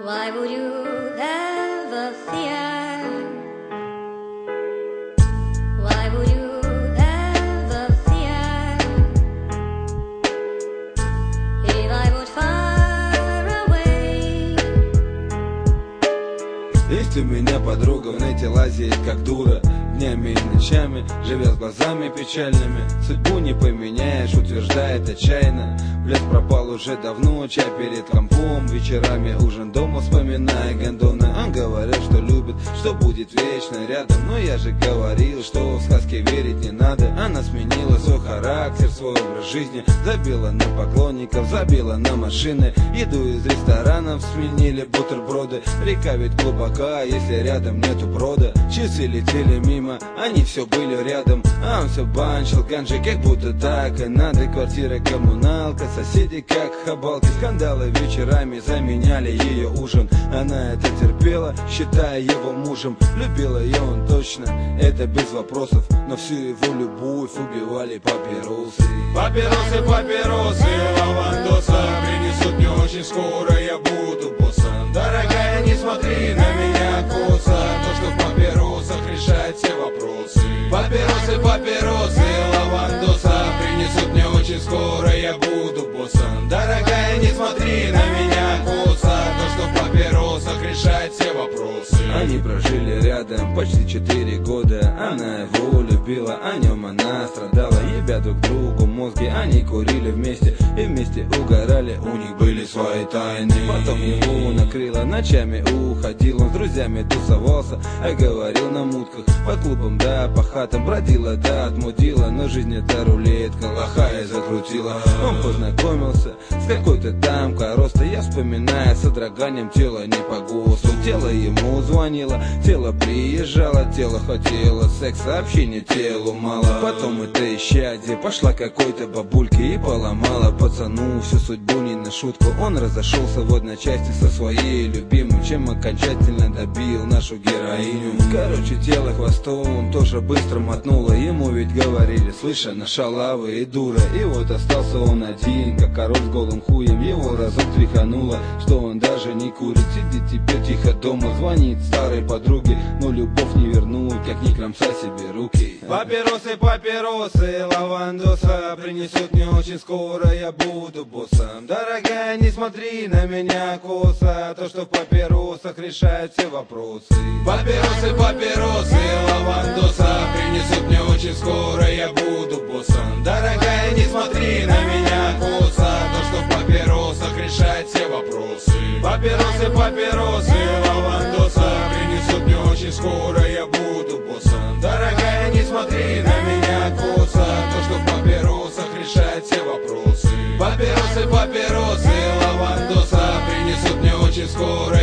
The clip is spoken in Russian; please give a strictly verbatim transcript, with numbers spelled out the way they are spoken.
Why would you ever fear? Why would you ever fear? If I was far away. Есть у меня подруга, в нете лазит как дура, днями и ночами, живя с глазами печальными. Судьбу не поменяешь, утверждает отчаянно. Блядь, пропал уже давно, чай перед компом. Вечерами ужин дома, вспоминая гондоны. Он говорил, что любит, что будет вечно рядом. Но я же говорил, что в сказке верить не надо. Она сменила свой характер, свой образ жизни. Забила на поклонников, забила на машины. Еду из ресторанов сменили бутерброды. Река ведь глубока, если рядом нету брода. Часы летели мимо, они все были рядом. А он все банчил ганджи, как будто так и надо. Квартира, коммуналка, соседи как хабалки. Скандалы вечерами заменяли ее ужин. Она это терпела, считая его мужем. Любила ее он точно, это без вопросов. Но всю его любовь убивали папиросы. Папиросы, папиросы, лавандоса принесут мне очень скоро, я буду боссом. Дорогая, не смотри на меня косо, то, что в папиросах решает все вопросы. Папиросы, папиросы, лавандоса принесут мне очень скоро, я буду боссом. Дорогая, не смотри на меня косо, то, что в папиросах решает все вопросы. Они прожили рядом почти четыре года. Она его любила, о нем она страдала. Ебя друг другу мозги, они курили вместе и вместе угорали, у них были свои тайны. Потом его накрыло, ночами уходил. Он с друзьями тусовался, а говорил на мутках. По клубам да по хатам бродила да отмудила. Но жизнь это рулетка, лохая закрутила. Он познакомился с какой-то там коростой. Я вспоминаю с содроганием тела не по ГОСТу. Тело ему звонило, тело приезжало, тело хотело секса, общения телу мало. Потом это исчадие пошла какой-то бабульке и поломала пацану всю судьбу не на шутку. Он разошелся в одночасье со своей любимой, чем окончательно добил нашу героиню. Короче, тело хвостом тоже быстро мотнуло. Ему ведь говорили, слышь, она шалава и дура. И вот остался он один, как король с голым хуем. Его разок тряхануло, что он даже не курит. Сидит теперь тихо дома, звонит старой подруге. Но любовь не вернуть, как ни кромса себе руки. Папиросы, папиросы, лавандоса принесут мне очень скоро, я буду боссом. Дорогая, не смотри на меня косо, то, что в папиросах решает все вопросы. Папиросы, папиросы, лавандоса принесут мне очень скоро, я буду боссом. Дорогая, не смотри на меня косо, то, что в папиросах решает все вопросы. Папиросы, папиросы, лавандоса принесут мне очень скоро, я буду боссом. Дорогая, не смотри на меня косо, то, что в папиросах решает все вопросы. Папиросы, папиросы, лавандоса принесут мне очень скоро,